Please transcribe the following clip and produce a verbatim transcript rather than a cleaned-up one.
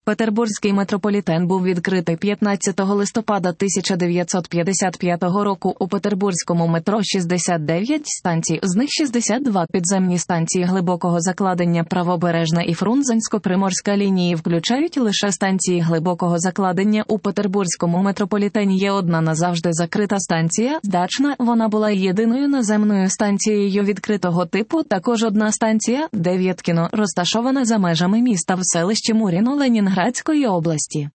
Петербурзький метрополітен був відкритий п'ятнадцятого листопада тисяча дев'ятсот п'ятдесят п'ятого року. У Петербурзькому метро шістдесят дев'ять станцій, з них шістдесят два підземні станції глибокого закладення. Правобережна і Фрунзенсько-Приморська лінії включають лише станції глибокого закладення. У Петербурзькому метрополітені є одна назавжди закрита станція – Дачна. Вона була єдиною наземною станцією відкритого типу. Також одна станція – Дев'яткіно, розташована за межами міста в селищі Муріно Ленінградської області.